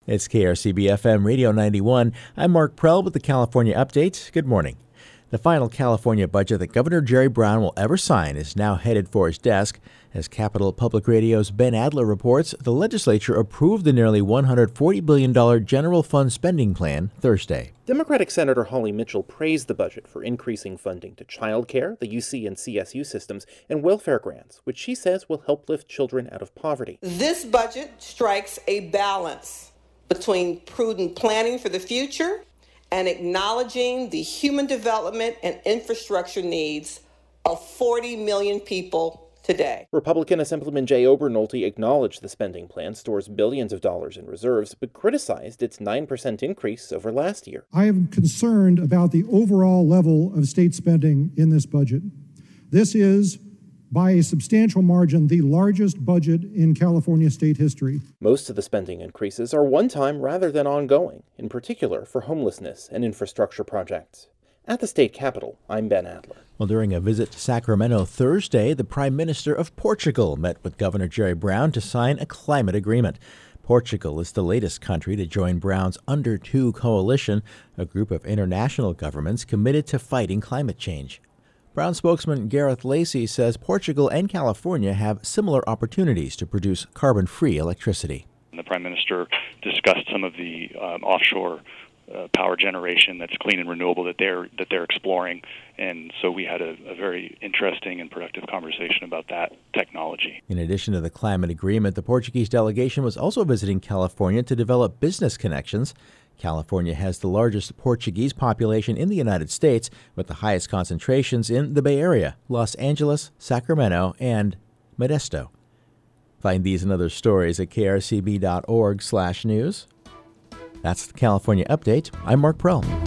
It's KRCB-FM Radio 91. I'm Mark Prell with the California Update. Good morning. The final California budget that Governor Jerry Brown will ever sign is now headed for his desk. As Capital Public Radio's Ben Adler reports, the legislature approved the nearly $140 billion general fund spending plan Thursday. Democratic Senator Holly Mitchell praised the budget for increasing funding to child care, the UC and CSU systems, and welfare grants, which she says will help lift children out of poverty. This budget strikes a balance between prudent planning for the future and acknowledging the human development and infrastructure needs of 40 million people today. Republican Assemblyman Jay Obernolte acknowledged the spending plan stores billions of dollars in reserves, but criticized its 9% increase over last year. I am concerned about the overall level of state spending in this budget. This is, by a substantial margin, the largest budget in California state history. Most of the spending increases are one-time rather than ongoing, in particular for homelessness and infrastructure projects. At the state capitol, I'm Ben Adler. Well, during a visit to Sacramento Thursday, the Prime Minister of Portugal met with Governor Jerry Brown to sign a climate agreement. Portugal is the latest country to join Brown's Under Two coalition, a group of international governments committed to fighting climate change. Brown spokesman Gareth Lacey says Portugal and California have similar opportunities to produce carbon-free electricity. The Prime Minister discussed some of the offshore power generation that's clean and renewable that they're exploring, and so we had a very interesting and productive conversation about that technology. In addition to the climate agreement, the Portuguese delegation was also visiting California to develop business connections. California has the largest Portuguese population in the United States, with the highest concentrations in the Bay Area, Los Angeles, Sacramento, and Modesto. Find these and other stories at krcb.org/news. That's the California Update. I'm Mark Prell.